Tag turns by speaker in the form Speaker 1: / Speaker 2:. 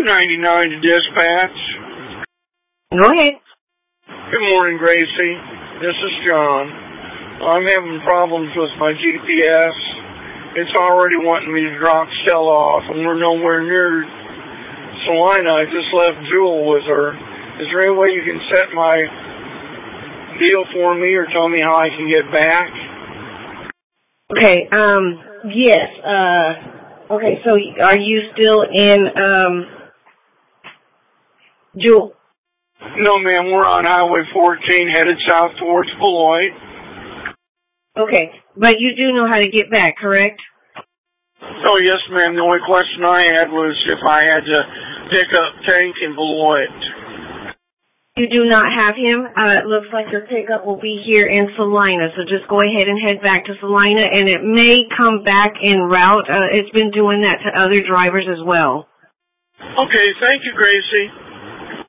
Speaker 1: 299 to dispatch.
Speaker 2: Go ahead.
Speaker 1: Good morning, Gracie. This is John. I'm having problems with my GPS. It's already wanting me to drop Stella off, and we're nowhere near Salina. I just left Jewel with her. Is there any way you can set my deal for me or tell me how I can get back?
Speaker 2: Okay, yes. Okay, so are you still in, Jewel?
Speaker 1: No, ma'am, we're on Highway 14 headed south towards Beloit.
Speaker 2: Okay, but you do know how to get back, correct?
Speaker 1: Oh, yes, ma'am. The only question I had was if I had to pick up Tank in Beloit.
Speaker 2: You do not have him. It looks like your pickup will be here in Salina, so just go ahead and head back to Salina, and it may come back en route. It's been doing that to other drivers as well.
Speaker 1: Okay, thank you, Gracie.